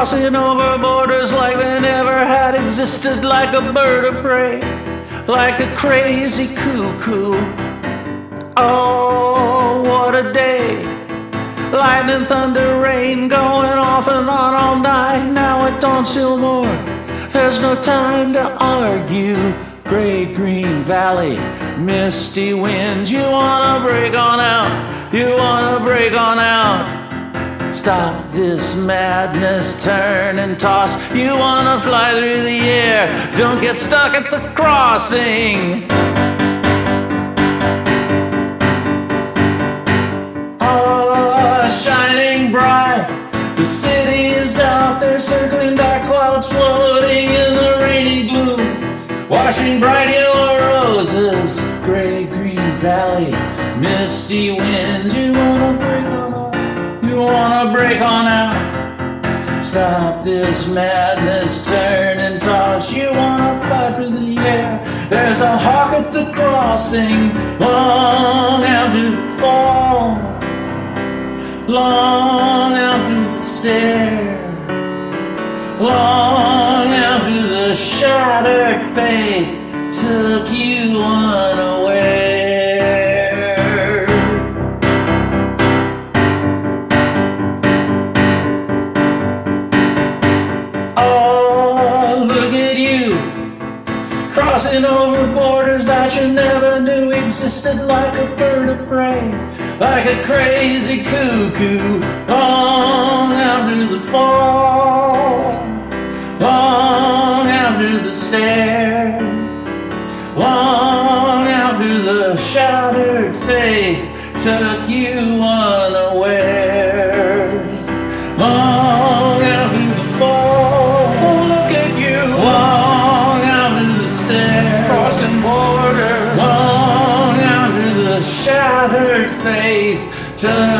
crossing over borders like they never had existed, like a bird of prey, like a crazy cuckoo. Oh, what a day. Lightning, thunder, rain, going off and on all night. Now it don't still more. There's no time to argue. Gray, green valley, misty winds. You wanna break on out, you wanna break on out. Stop this madness, turn and toss. You wanna fly through the air, don't get stuck at the crossing. Shining bright, the city is out there, circling dark clouds floating in the rainy gloom, washing bright yellow roses, gray green valley, misty winds. You wanna break on out, you wanna break on out. Stop this madness, turn and toss. You wanna fly through the air. There's a hawk at the crossing, long after the fall, long after the stare, long after the shattered faith took you unaware. Oh, look at you, crossing over borders that you never knew existed, like a bird of prey, like a crazy cuckoo. Long after the fall, long after the stare, long after the shattered faith took you unaware. Long after the fall, oh, look at you. Long after the stare, crossing borders. Long after the shattered faith took